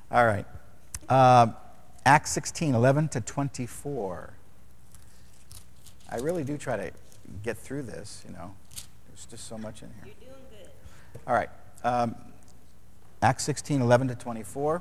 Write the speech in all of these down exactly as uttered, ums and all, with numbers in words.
All right. Uh, Acts sixteen, eleven to twenty-four. I really do try to get through this, you know. There's just so much in here. You're doing good. All right. Um, Acts sixteen, eleven to twenty-four.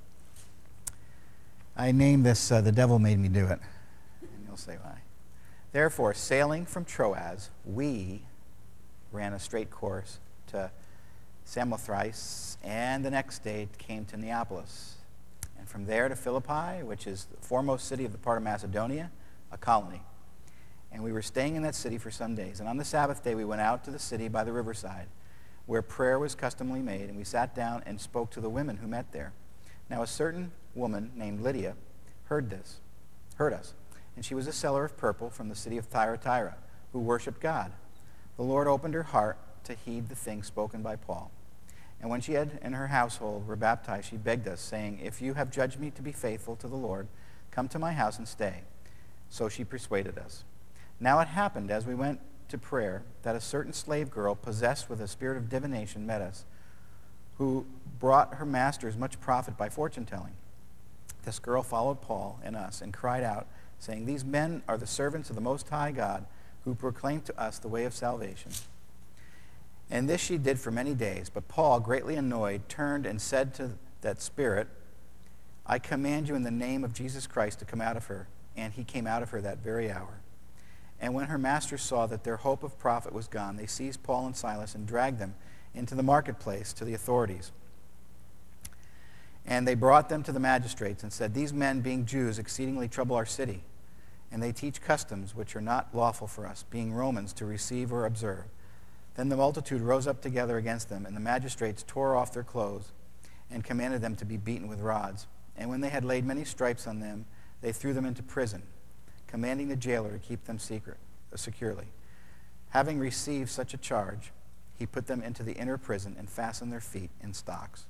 I named this, uh, The Devil Made Me Do It. And you'll say why. Therefore, sailing from Troas, we ran a straight course to Samothrace, and the next day came to Neapolis. And from there to Philippi, which is the foremost city of the part of Macedonia, a colony. And we were staying in that city for some days. And on the Sabbath day, we went out to the city by the riverside, where prayer was customarily made, and we sat down and spoke to the women who met there. Now a certain woman named Lydia heard this, heard us, and she was a seller of purple from the city of Thyatira, who worshipped God. The Lord opened her heart to heed the things spoken by Paul. And when she had and her household were baptized, she begged us, saying, "If you have judged me to be faithful to the Lord, come to my house and stay." So she persuaded us. Now it happened, as we went to prayer, that a certain slave girl possessed with a spirit of divination met us, who brought her masters much profit by fortune-telling. This girl followed Paul and us and cried out, saying, "These men are the servants of the Most High God, who proclaim to us the way of salvation." And this she did for many days. But Paul, greatly annoyed, turned and said to that spirit, "I command you in the name of Jesus Christ to come out of her." And he came out of her that very hour. And when her masters saw that their hope of profit was gone, they seized Paul and Silas and dragged them into the marketplace to the authorities. And they brought them to the magistrates and said, "These men, being Jews, exceedingly trouble our city, and they teach customs which are not lawful for us, being Romans, to receive or observe." Then the multitude rose up together against them, and the magistrates tore off their clothes and commanded them to be beaten with rods. And when they had laid many stripes on them, they threw them into prison, commanding the jailer to keep them secret, uh, securely. Having received such a charge, he put them into the inner prison and fastened their feet in stocks.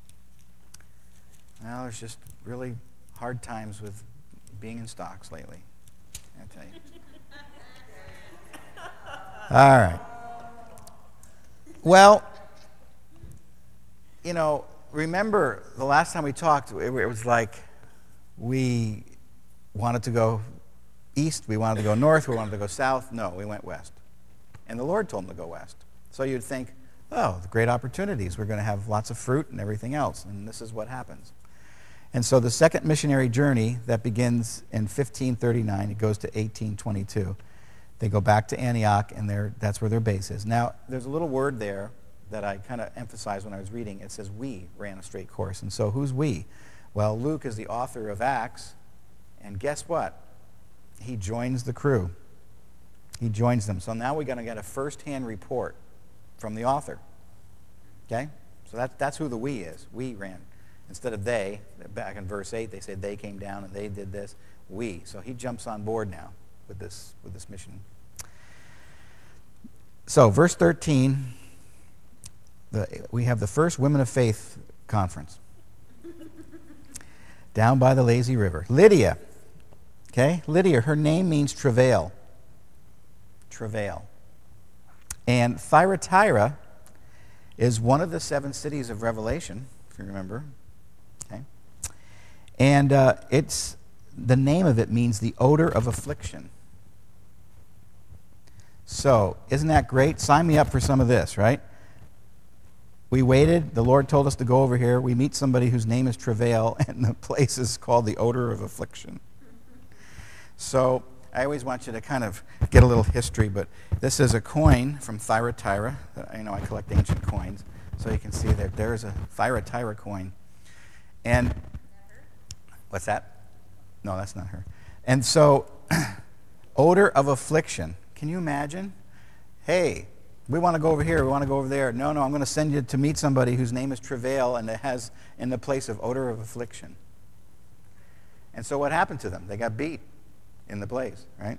Well, there's just really hard times with being in stocks lately, I tell you. All right. Well, you know, remember the last time we talked, it, it was like we wanted to go east, we wanted to go north, we wanted to go south. No, we went west. And the Lord told them to go west. So you'd think, oh, the great opportunities. We're going to have lots of fruit and everything else. And this is what happens. And so the second missionary journey that begins in fifteen thirty-nine, it goes to eighteen twenty-two. They go back to Antioch, and that's where their base is. Now, there's a little word there that I kind of emphasized when I was reading. It says, "We ran a straight course." And so who's we? Well, Luke is the author of Acts, and guess what? He joins the crew. He joins them. So now we're going to get a first-hand report from the author. Okay? So that, that's who the we is. We ran. Instead of they, back in verse eight, they said they came down and they did this. We. So he jumps on board now with this, with this mission. So verse thirteen, the, we have the first Women of Faith conference down by the lazy river. Lydia. Okay? Lydia, her name means travail. Travail. And Thyatira is one of the seven cities of Revelation, if you remember. Okay? And uh, it's the name of it means the odor of affliction. So, isn't that great? Sign me up for some of this, right? We waited. The Lord told us to go over here. We meet somebody whose name is Travail, and the place is called the odor of affliction. So, I always want you to kind of get a little history, but this is a coin from Thyatira. You know, I collect ancient coins, so you can see that there's a Thyatira coin. And what's that? No, that's not her. And so, odor of affliction. Can you imagine? Hey, we want to go over here, we want to go over there. No, no, I'm going to send you to meet somebody whose name is Travail, and it has in the place of odor of affliction. And so what happened to them? They got beat in the place, right?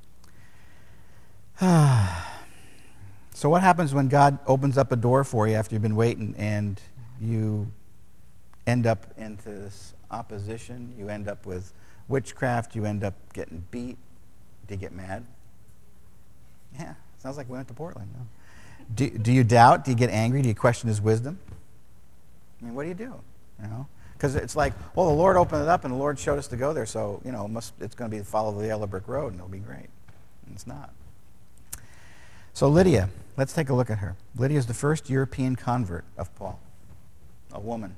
So what happens when God opens up a door for you after you've been waiting and you end up into this opposition, you end up with witchcraft, you end up getting beat? Do you get mad? Yeah, sounds like we went to Portland. No? Do, do you doubt? Do you get angry? Do you question his wisdom? I mean, what do you do? You know, Because it's like, well, the Lord opened it up and the Lord showed us to go there, so, you know, it must, it's going to be follow the yellow brick road and it'll be great. And it's not. So Lydia, let's take a look at her. Lydia is the first European convert of Paul, a woman.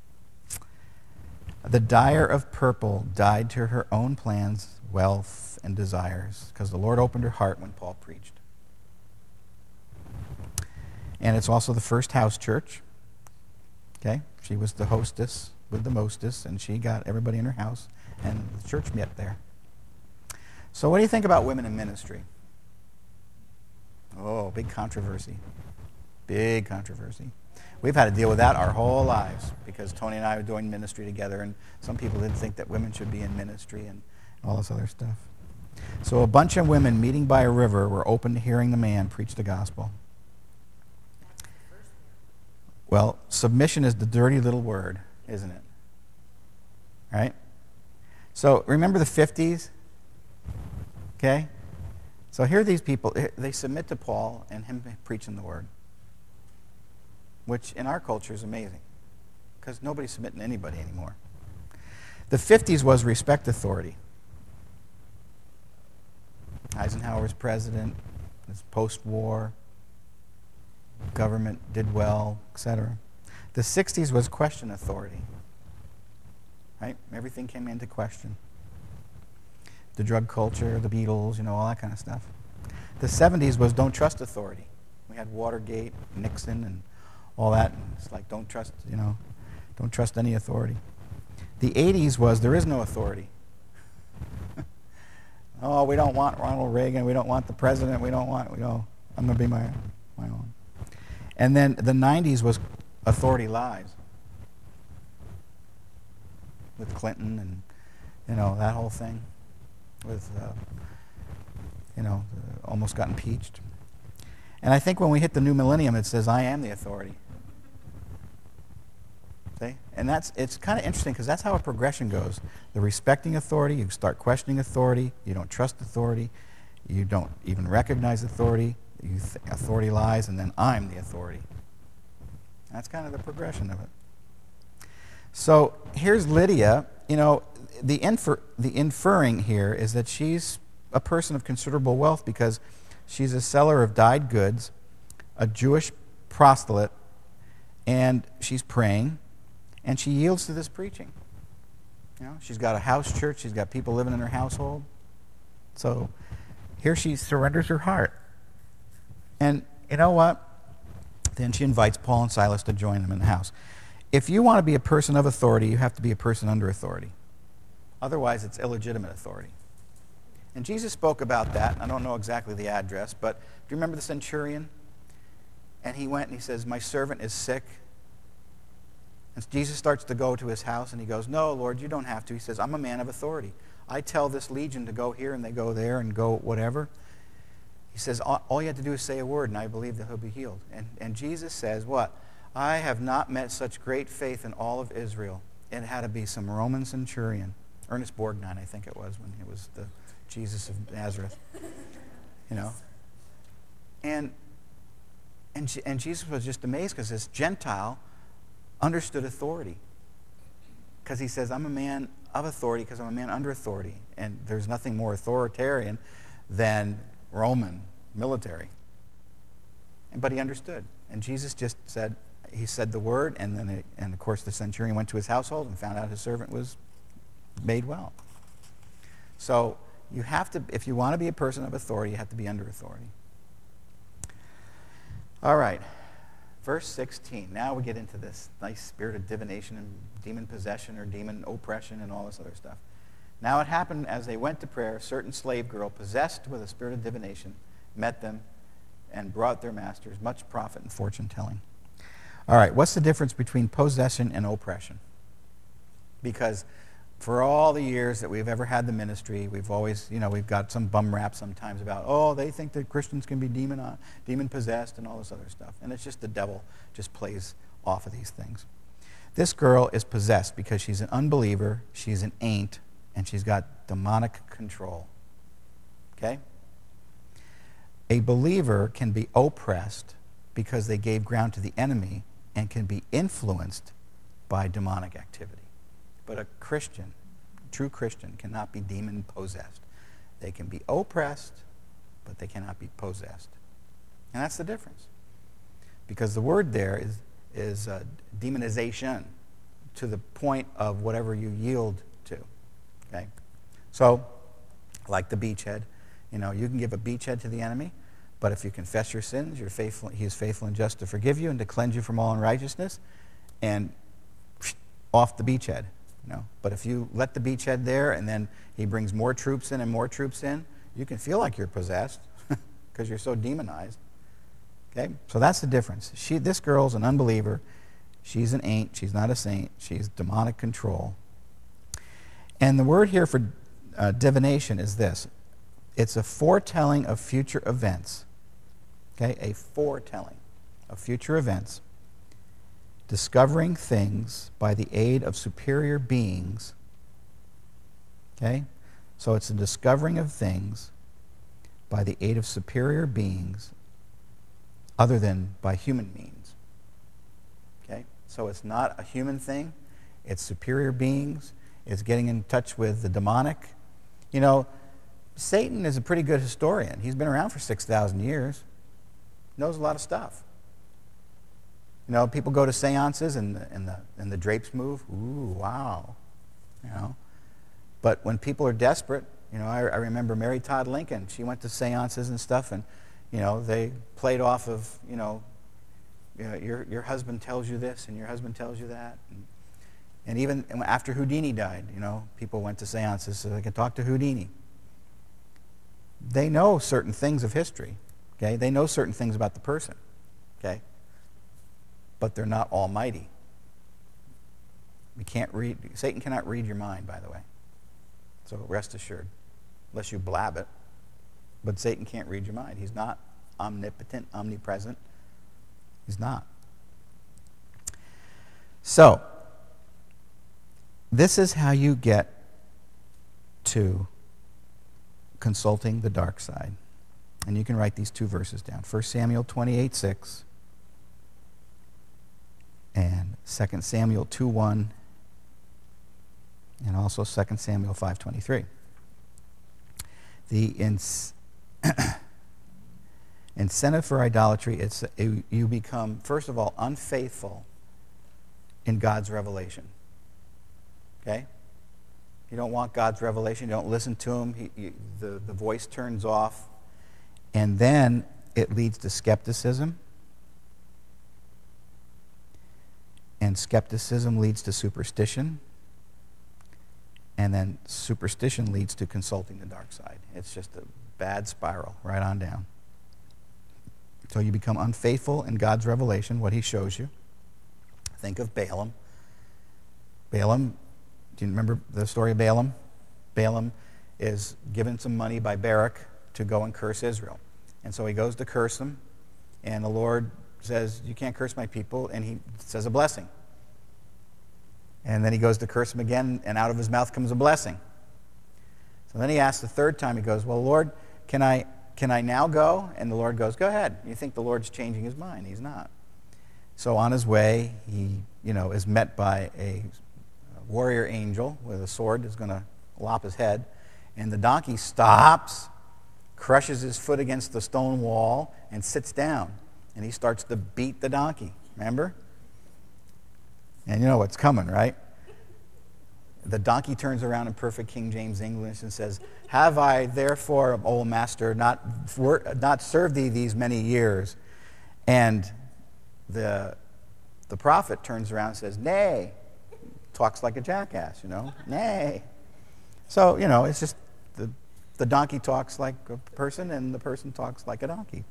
The dyer of purple died to her own plans, wealth, and desires, because the Lord opened her heart when Paul preached. And it's also the first house church. Okay? She was the hostess with the mostess, and she got everybody in her house, and the church met there. So what do you think about women in ministry? Oh, big controversy. Big controversy. We've had to deal with that our whole lives because Tony and I were doing ministry together, and some people didn't think that women should be in ministry and all this other stuff. So a bunch of women meeting by a river were open to hearing the man preach the gospel. Well, submission is the dirty little word, isn't it? Right? So remember the fifties? Okay? So here are these people, they submit to Paul and him preaching the word, which in our culture is amazing because nobody's submitting to anybody anymore. The fifties was respect authority. Eisenhower was president, it's post-war, government did well, et cetera. The sixties was question authority. Right? Everything came into question. The drug culture, the Beatles, you know, all that kind of stuff. The seventies was don't trust authority. We had Watergate, Nixon, and all that. And it's like don't trust, you know, don't trust any authority. The eighties was there is no authority. Oh, we don't want Ronald Reagan. We don't want the president. We don't want, you know, I'm going to be my, my own. And then the nineties was authority lies. With Clinton and, you know, that whole thing. With, uh, you know, uh, almost got impeached. And I think when we hit the new millennium, it says, I am the authority. See? And that's, it's kind of interesting because that's how a progression goes. The respecting authority, you start questioning authority, you don't trust authority, you don't even recognize authority, you th- authority lies, and then I'm the authority. That's kind of the progression of it. So here's Lydia. You know, the, infer- the inferring here is that she's a person of considerable wealth because she's a seller of dyed goods, a Jewish proselyte, and she's praying, and she yields to this preaching. You know, she's got a house church, she's got people living in her household. So here she surrenders her heart. And you know what? Then she invites Paul and Silas to join them in the house. If you want to be a person of authority, you have to be a person under authority. Otherwise, it's illegitimate authority. And Jesus spoke about that. I don't know exactly the address, but do you remember the centurion? And he went and he says, my servant is sick. And Jesus starts to go to his house, and he goes, no, Lord, you don't have to. He says, I'm a man of authority. I tell this legion to go here, and they go there and go whatever. He says, all, all you have to do is say a word, and I believe that he'll be healed. And, and Jesus says, what? I have not met such great faith in all of Israel. It had to be some Roman centurion. Ernest Borgnine, I think it was, when he was the Jesus of Nazareth. You know? And, and, and Jesus was just amazed because this Gentile understood authority. Because he says, I'm a man of authority because I'm a man under authority. And there's nothing more authoritarian than Roman military. But he understood. And Jesus just said, he said the word, and then, it, and of course the centurion went to his household and found out his servant was made well. So you have to, if you want to be a person of authority, you have to be under authority. All right. Verse sixteen. Now we get into this nice spirit of divination and demon possession or demon oppression and all this other stuff. Now it happened as they went to prayer, a certain slave girl possessed with a spirit of divination met them and brought their masters much profit in fortune telling. All right, what's the difference between possession and oppression? Because for all the years that we've ever had the ministry, we've always, you know, we've got some bum rap sometimes about, oh, they think that Christians can be demon, demon possessed and all this other stuff. And it's just the devil just plays off of these things. This girl is possessed because she's an unbeliever, she's an ain't, and she's got demonic control. Okay? A believer can be oppressed because they gave ground to the enemy and can be influenced by demonic activity. But a Christian, a true Christian, cannot be demon-possessed. They can be oppressed, but they cannot be possessed. And that's the difference. Because the word there is, is uh, demonization, to the point of whatever you yield to. Okay? So, like the beachhead, you know, you can give a beachhead to the enemy, but if you confess your sins, you're faithful, he is faithful and just to forgive you and to cleanse you from all unrighteousness, and off the beachhead. You know? But if you let the beachhead there and then he brings more troops in and more troops in, you can feel like you're possessed because you're so demonized. Okay? So that's the difference. She, this girl's an unbeliever. She's an ain't. She's not a saint. She's demonic control. And the word here for uh, divination is this. It's a foretelling of future events. Okay? A foretelling of future events. Discovering things by the aid of superior beings. Okay? So it's a discovering of things by the aid of superior beings other than by human means. Okay? So it's not a human thing. It's superior beings. It's getting in touch with the demonic. You know, Satan is a pretty good historian. He's been around for six thousand years. Knows a lot of stuff. You know, people go to seances and the, and the, and the drapes move. Ooh, wow. You know. But when people are desperate, you know, I, I remember Mary Todd Lincoln. She went to seances and stuff, and, you know, they played off of, you know, you know your, your husband tells you this and your husband tells you that. And, and even after Houdini died, you know, people went to seances so they could talk to Houdini. They know certain things of history, okay? They know certain things about the person, okay? But they're not almighty. We can't read, Satan cannot read your mind, by the way. So rest assured, unless you blab it. But Satan can't read your mind. He's not omnipotent, omnipresent. He's not. So, this is how you get to consulting the dark side. And you can write these two verses down. First Samuel twenty-eight six and Second Samuel two one and also Second Samuel five twenty-three. The ins- incentive for idolatry, it's it, you become, first of all, unfaithful in God's revelation. Okay? You don't want God's revelation. You don't listen to him. He, you, the, the voice turns off. And then it leads to skepticism. And skepticism leads to superstition. And then superstition leads to consulting the dark side. It's just a bad spiral right on down. So you become unfaithful in God's revelation, what he shows you. Think of Balaam. Balaam, do you remember the story of Balaam? Balaam is given some money by Barak to go and curse Israel. And so he goes to curse them, and the Lord says, you can't curse my people, and he says a blessing. And then he goes to curse them again, and out of his mouth comes a blessing. So then he asks the third time, he goes, well, Lord, can I can I now go? And the Lord goes, go ahead. You think the Lord's changing his mind. He's not. So on his way, he you know is met by a warrior angel with a sword that's going to lop his head. And the donkey stops, crushes his foot against the stone wall, and sits down. And he starts to beat the donkey. Remember? And you know what's coming, right? The donkey turns around in perfect King James English and says, have I therefore, O master, not, not served thee these many years? And the, the prophet turns around and says, nay. Talks like a jackass, you know? Nay. So, you know, it's just the, the donkey talks like a person and the person talks like a donkey.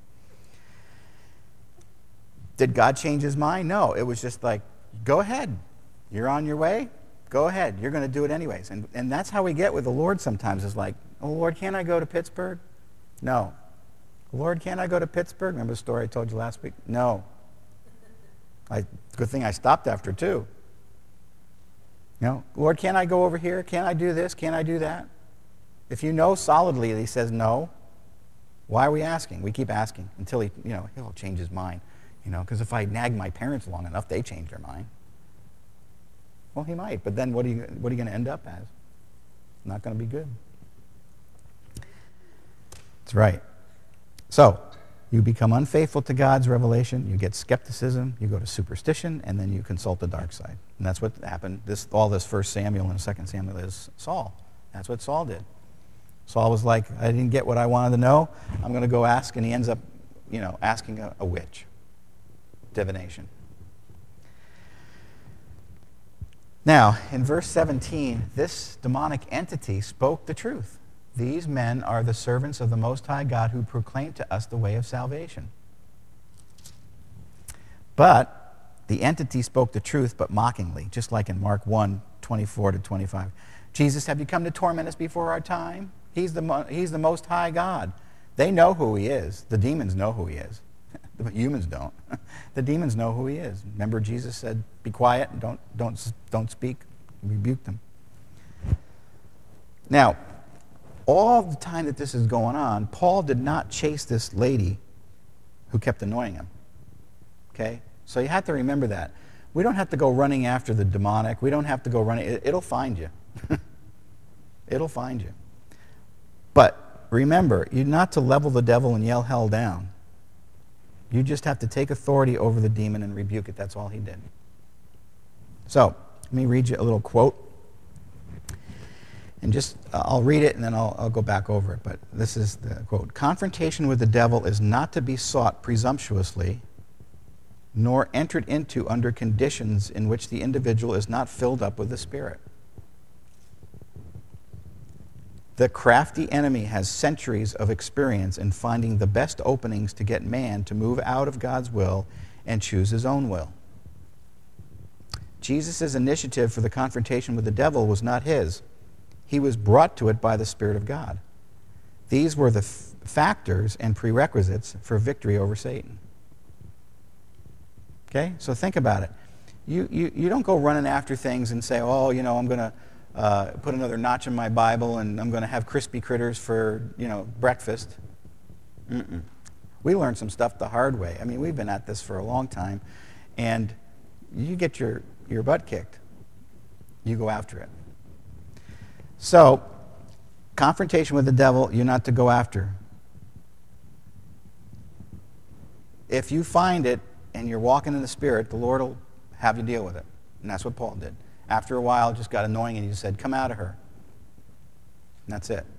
Did God change his mind? No. It was just like, go ahead. You're on your way. Go ahead. You're going to do it anyways. And, and that's how we get with the Lord sometimes. Is like, oh, Lord, can't I go to Pittsburgh? No. Lord, can't I go to Pittsburgh? Remember the story I told you last week? No. I, good thing I stopped after two. You know, Lord, can't I go over here? Can't I do this? Can't I do that? If you know solidly that he says no, why are we asking? We keep asking until he, you know, he'll change his mind. You know, because if I nag my parents long enough, they change their mind. Well, he might, but then what are you, what are you going to end up as? Not going to be good. That's right. So, you become unfaithful to God's revelation, you get skepticism, you go to superstition, and then you consult the dark side. And that's what happened. This, all this First Samuel and Second Samuel is Saul. That's what Saul did. Saul was like, I didn't get what I wanted to know, I'm going to go ask, and he ends up, you know, asking a, a witch. Divination. Now, in verse seventeen, this demonic entity spoke the truth. These men are the servants of the Most High God who proclaim to us the way of salvation. But the entity spoke the truth, but mockingly, just like in Mark one, twenty-four to twenty-five. Jesus, have you come to torment us before our time? He's the, mo- he's the Most High God. They know who he is. The demons know who he is. The humans don't. The demons know who he is. Remember, Jesus said, be quiet and don't, don't, don't speak. Rebuke them. Now, all the time that this is going on, Paul did not chase this lady who kept annoying him. Okay? So you have to remember that. We don't have to go running after the demonic. We don't have to go running. It, it'll find you. It'll find you. But remember, you're not to level the devil and yell hell down. You just have to take authority over the demon and rebuke it. That's all he did. So, let me read you a little quote. And just, uh, I'll read it and then I'll, I'll go back over it. But this is the quote. Confrontation with the devil is not to be sought presumptuously, nor entered into under conditions in which the individual is not filled up with the Spirit. The crafty enemy has centuries of experience in finding the best openings to get man to move out of God's will and choose his own will. Jesus' initiative for the confrontation with the devil was not his. He was brought to it by the Spirit of God. These were the f- factors and prerequisites for victory over Satan. Okay? So think about it. You, you, you don't go running after things and say, oh, you know, I'm going to uh, put another notch in my Bible and I'm going to have crispy critters for, you know, breakfast. Mm-mm. We learned some stuff the hard way. I mean, we've been at this for a long time. And you get your, your butt kicked. You go after it. So, confrontation with the devil, you're not to go after. If you find it and you're walking in the Spirit, the Lord will have you deal with it. And that's what Paul did. After a while, it just got annoying and he just said, come out of her. And that's it.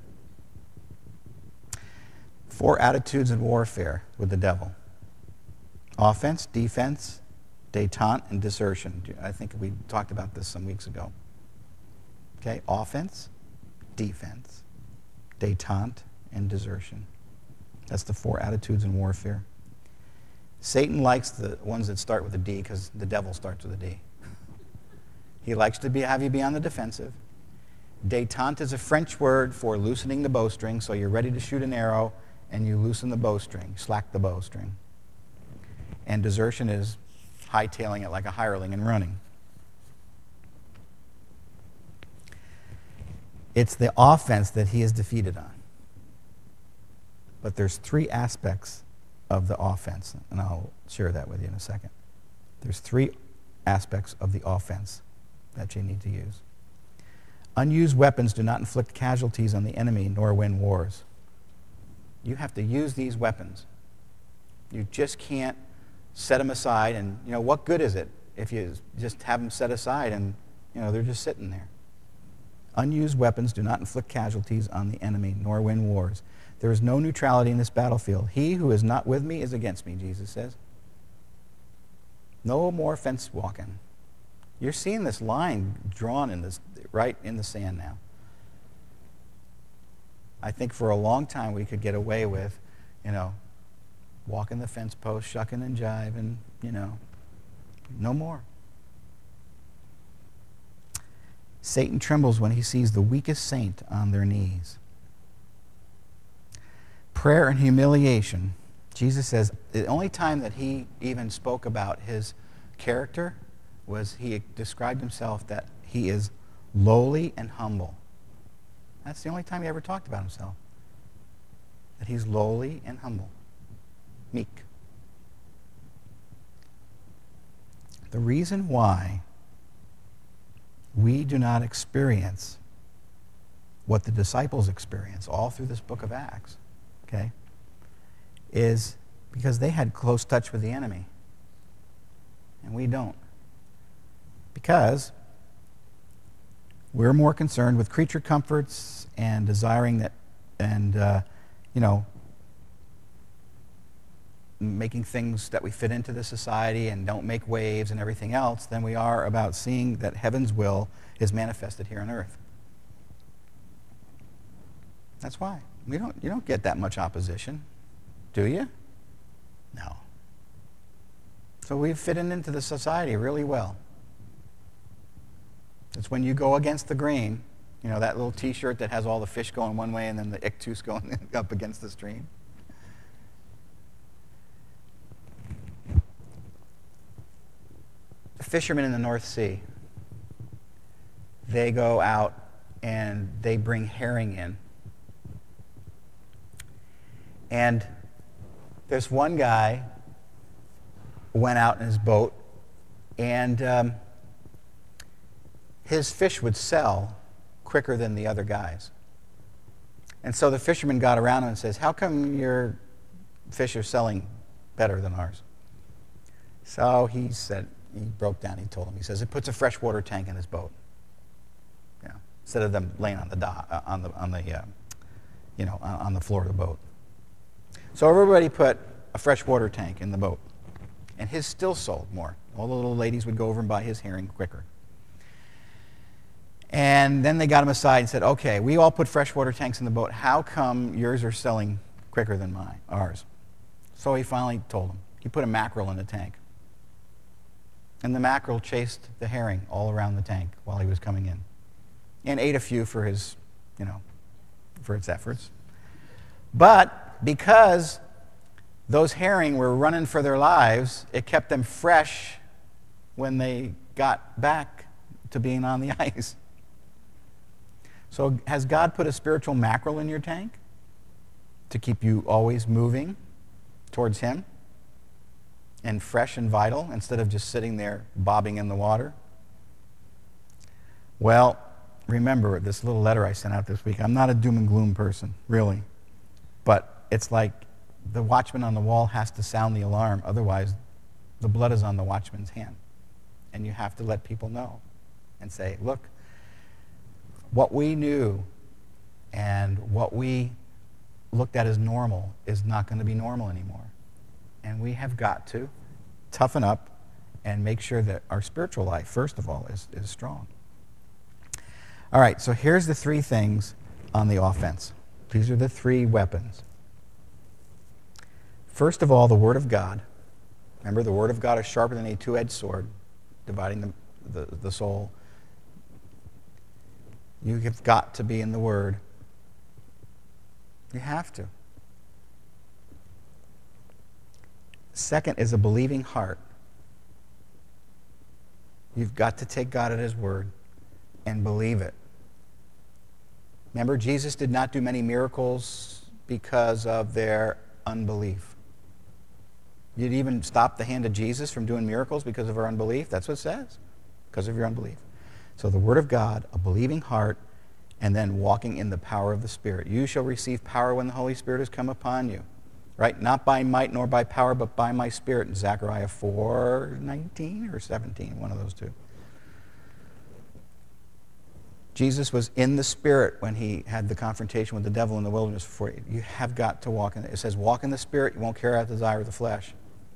Four attitudes in warfare with the devil. Offense, defense, détente, and desertion. I think we talked about this some weeks ago. Okay, offense, defense, détente, and desertion. That's the four attitudes in warfare. Satan likes the ones that start with a D because the devil starts with a D. He likes to be, have you be on the defensive. Détente is a French word for loosening the bowstring, so you're ready to shoot an arrow and you loosen the bowstring, slack the bowstring. And desertion is hightailing it like a hireling and running. It's the offense that he is defeated on. But there's three aspects of the offense, and I'll share that with you in a second. There's three aspects of the offense that you need to use. Unused weapons do not inflict casualties on the enemy nor win wars. You have to use these weapons. You just can't set them aside and, you know, what good is it if you just have them set aside and, you know, they're just sitting there. Unused weapons do not inflict casualties on the enemy, nor win wars. There is no neutrality in this battlefield. He who is not with me is against me, Jesus says. No more fence walking. You're seeing this line drawn in this, right in the sand now. I think for a long time we could get away with, you know, walking the fence post, shucking and jiving, you know. No more. Satan trembles when he sees the weakest saint on their knees. Prayer and humiliation. Jesus says the only time that he even spoke about his character was he described himself that he is lowly and humble. That's the only time he ever talked about himself. That he's lowly and humble. Meek. The reason why we do not experience what the disciples experience all through this book of Acts, okay, is because they had close touch with the enemy. And we don't. Because we're more concerned with creature comforts and desiring that, and, uh, you know, making things that we fit into the society and don't make waves and everything else than we are about seeing that heaven's will is manifested here on earth. That's why. We don't, you don't get that much opposition, do you? No. So we fit in into the society really well. It's when you go against the grain, you know, that little T-shirt that has all the fish going one way and then the ictus going up against the stream. The fishermen in the North Sea, they go out and they bring herring in. And this one guy went out in his boat, and um, his fish would sell quicker than the other guys. And so the fisherman got around him and says, "How come your fish are selling better than ours?" So he said, he broke down, he told him, he says, it puts a freshwater tank in his boat. You know, instead of them laying on the dock, uh, on the, on the uh, you know, on, on the floor of the boat. So everybody put a freshwater tank in the boat. And his still sold more. All the little ladies would go over and buy his herring quicker. And then they got him aside and said, okay, we all put freshwater tanks in the boat. How come yours are selling quicker than mine, ours? So he finally told him. He put a mackerel in the tank. And the mackerel chased the herring all around the tank while he was coming in. And ate a few for his, you know, for its efforts. But because those herring were running for their lives, it kept them fresh when they got back to being on the ice. So has God put a spiritual mackerel in your tank to keep you always moving towards Him and fresh and vital instead of just sitting there bobbing in the water? Well, remember this little letter I sent out this week. I'm not a doom and gloom person, really. But it's like the watchman on the wall has to sound the alarm. Otherwise, the blood is on the watchman's hand. And you have to let people know and say, look, what we knew and what we looked at as normal is not going to be normal anymore. And we have got to toughen up and make sure that our spiritual life, first of all, is, is strong. All right, so here's the three things on the offense. These are the three weapons. First of all, the Word of God. Remember, the Word of God is sharper than a two-edged sword, dividing the, the, the soul. You have got to be in the Word. You have to. Second is a believing heart. You've got to take God at His word and believe it. Remember, Jesus did not do many miracles because of their unbelief. You'd even stop the hand of Jesus from doing miracles because of our unbelief? That's what it says. Because of your unbelief. So the Word of God, a believing heart, and then walking in the power of the Spirit. You shall receive power when the Holy Spirit has come upon you. Right? Not by might nor by power, but by my Spirit. In Zechariah four nineteen or seventeen, one of those two. Jesus was in the Spirit when he had the confrontation with the devil in the wilderness. Before you have got to walk in it. It says, walk in the Spirit, you won't carry out the desire of the flesh.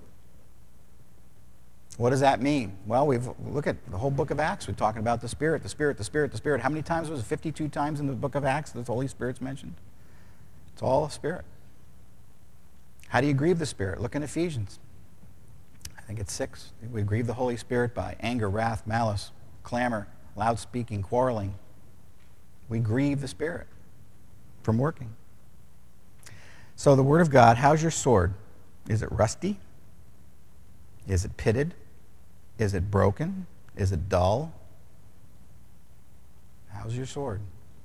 What does that mean? Well, we've look at the whole book of Acts. We're talking about the Spirit, the Spirit, the Spirit, the Spirit. How many times was it? fifty-two times in the book of Acts that the Holy Spirit's mentioned? It's all a Spirit. How do you grieve the Spirit? Look in Ephesians. I think it's six. We grieve the Holy Spirit by anger, wrath, malice, clamor, loud speaking, quarreling. We grieve the Spirit from working. So the Word of God, how's your sword? Is it rusty? Is it pitted? Is it broken? Is it dull? How's your sword?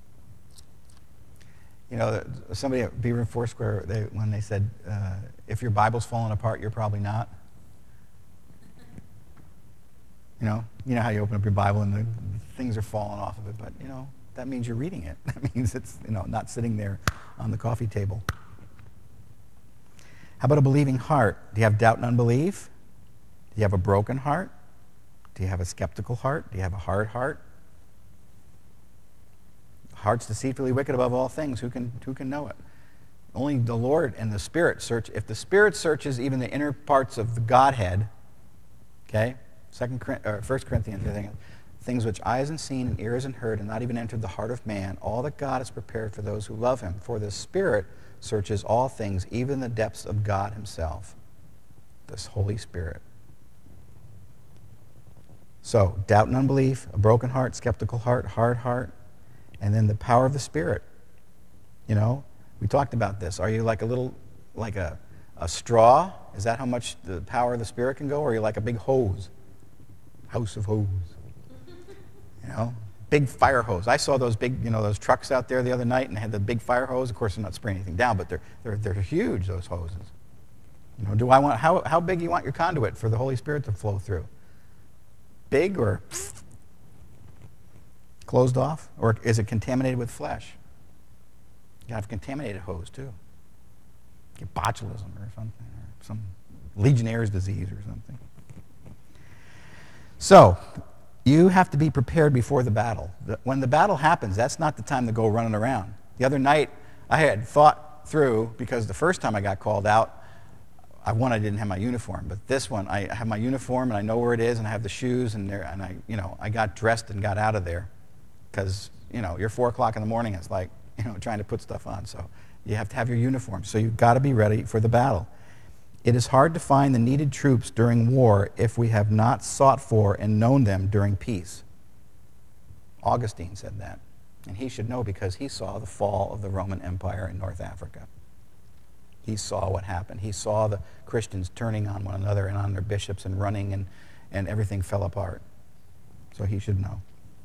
You know, somebody at Beaver and Foursquare, they, when they said, uh, if your Bible's falling apart, you're probably not. You know, you know how you open up your Bible and the things are falling off of it, but, you know, that means you're reading it. That means it's, you know, not sitting there on the coffee table. How about a believing heart? Do you have doubt and unbelief? Do you have a broken heart? Do you have a skeptical heart? Do you have a hard heart? Heart's deceitfully wicked above all things. Who can, who can know it? Only the Lord and the Spirit search. If the Spirit searches even the inner parts of the Godhead, okay, Second or First Corinthians, I think, things which eyes haven't seen and ears haven't heard and not even entered the heart of man, all that God has prepared for those who love him. For the Spirit searches all things, even the depths of God himself. This Holy Spirit. So, doubt and unbelief, a broken heart, skeptical heart, hard heart, and then the power of the Spirit. You know, we talked about this. Are you like a little, like a, a straw? Is that how much the power of the Spirit can go? Or are you like a big hose? House of hose. You know, big fire hose. I saw those big, you know, those trucks out there the other night and they had the big fire hose. Of course, they're not spraying anything down, but they're, they're, they're huge, those hoses. You know, do I want, how, how big do you want your conduit for the Holy Spirit to flow through? Big or closed off? Or is it contaminated with flesh? You have a contaminated hose too. Get botulism or something, or some Legionnaire's disease or something. So, you have to be prepared before the battle. When the battle happens, that's not the time to go running around. The other night, I had thought through, because the first time I got called out, I, one, I didn't have my uniform, but this one, I have my uniform and I know where it is and I have the shoes and there, and I, you know, I got dressed and got out of there because, you know, you're four o'clock in the morning. It's like, you know, trying to put stuff on. So you have to have your uniform. So you've got to be ready for the battle. It is hard to find the needed troops during war if we have not sought for and known them during peace. Augustine said that. And he should know because he saw the fall of the Roman Empire in North Africa. He saw what happened. He saw the Christians turning on one another and on their bishops and running, and, and everything fell apart. So he should know.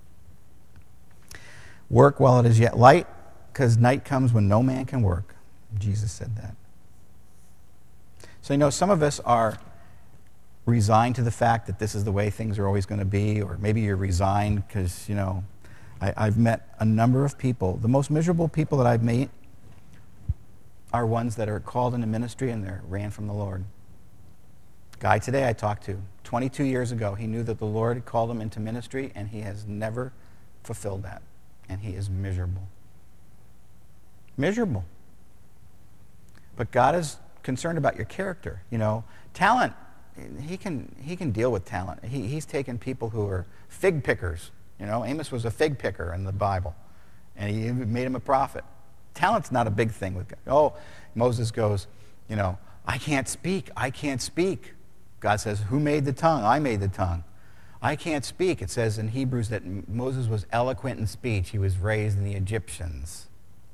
Work while it is yet light, because night comes when no man can work. Jesus said that. So, you know, some of us are resigned to the fact that this is the way things are always going to be, or maybe you're resigned because, you know, I, I've met a number of people. The most miserable people that I've met are ones that are called into ministry and they ran from the Lord. Guy today I talked to, twenty-two years ago, he knew that the Lord had called him into ministry and he has never fulfilled that. And he is miserable. Miserable. But God is concerned about your character. You know, talent, he can he can deal with talent. He, he's taken people who are fig pickers. You know, Amos was a fig picker in the Bible, and he made him a prophet. Talent's not a big thing with God. Oh, Moses goes, you know, I can't speak. I can't speak. God says, who made the tongue? I made the tongue. I can't speak. It says in Hebrews that Moses was eloquent in speech. He was raised in the Egyptians.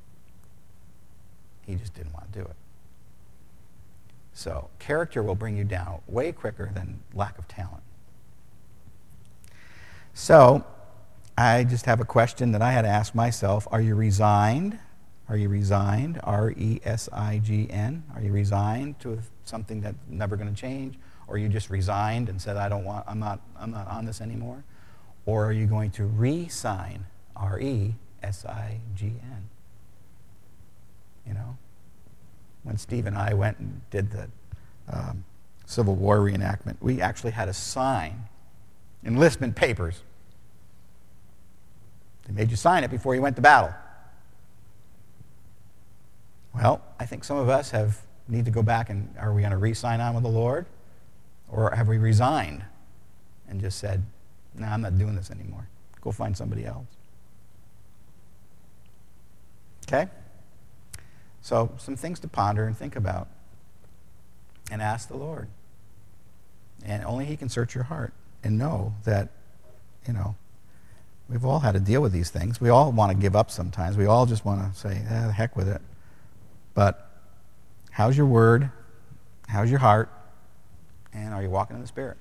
He just didn't want to do it. So character will bring you down way quicker than lack of talent. So I just have a question that I had to ask myself. Are you resigned? Are you resigned? R E S I G N. Are you resigned to something that's never going to change? Or you just resigned and said, I don't want, I'm not, I'm not on this anymore? Or are you going to re-sign? R E S I G N. You know? When Steve and I went and did the um, Civil War reenactment, we actually had to sign enlistment papers. They made you sign it before you went to battle. Well, I think some of us have need to go back and are we going to re-sign on with the Lord? Or have we resigned and just said, no, nah, I'm not doing this anymore. Go find somebody else. Okay? So some things to ponder and think about and ask the Lord. And only he can search your heart and know that, you know, we've all had to deal with these things. We all want to give up sometimes. We all just want to say, eh, the heck with it. But how's your word? How's your heart? And are you walking in the Spirit?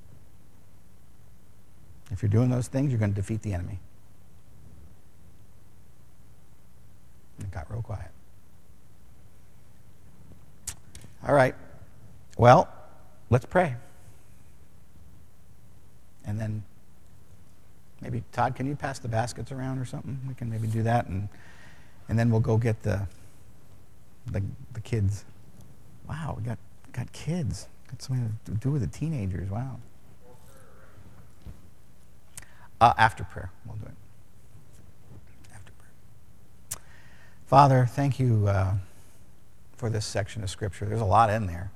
If you're doing those things, you're going to defeat the enemy. It got real quiet. All right. Well, let's pray. And then Maybe, Todd, can you pass the baskets around or something? We can maybe do that, and and then we'll go get the the, the kids. Wow, we got, got kids. Got something to do with the teenagers. Wow. Uh, after prayer, we'll do it. After prayer. Father, thank you uh, for this section of Scripture. There's a lot in there.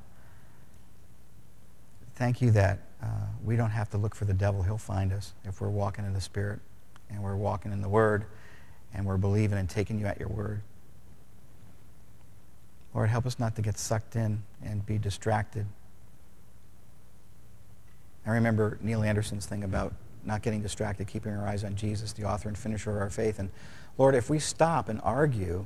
Thank you that uh, we don't have to look for the devil. He'll find us if we're walking in the Spirit and we're walking in the Word and we're believing and taking you at your word. Lord, help us not to get sucked in and be distracted. I remember Neil Anderson's thing about not getting distracted, keeping our eyes on Jesus, the author and finisher of our faith. And Lord, if we stop and argue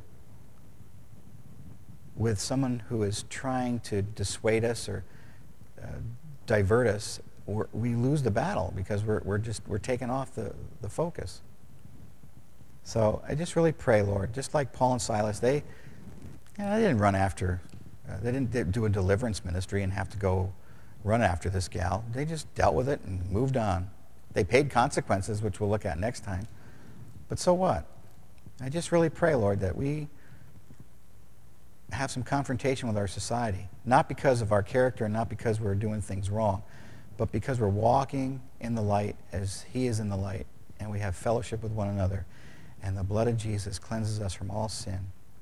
with someone who is trying to dissuade us or uh, divert us, we're, we lose the battle because we're, we're just we're taking off the, the focus. So I just really pray, Lord, just like Paul and Silas, they, you know, they didn't run after, uh, they didn't do a deliverance ministry and have to go run after this gal. They just dealt with it and moved on. They paid consequences, which we'll look at next time. But so what? I just really pray, Lord, that we have some confrontation with our society, not because of our character and not because we're doing things wrong, but because we're walking in the light as he is in the light, and we have fellowship with one another, and the blood of Jesus cleanses us from all sin.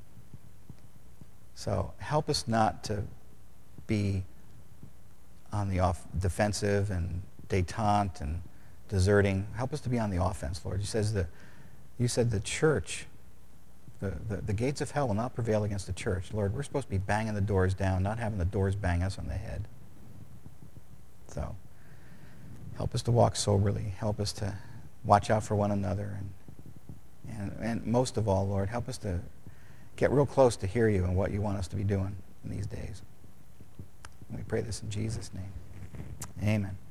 So help us not to be on the off defensive and détente and deserting. Help us to be on the offense, Lord. You says the, you said the church, the, the, the gates of hell will not prevail against the church. Lord, we're supposed to be banging the doors down, not having the doors bang us on the head. So help us to walk soberly. Help us to watch out for one another. And, and, and most of all, Lord, help us to get real close to hear you and what you want us to be doing in these days. And we pray this in Jesus' name. Amen.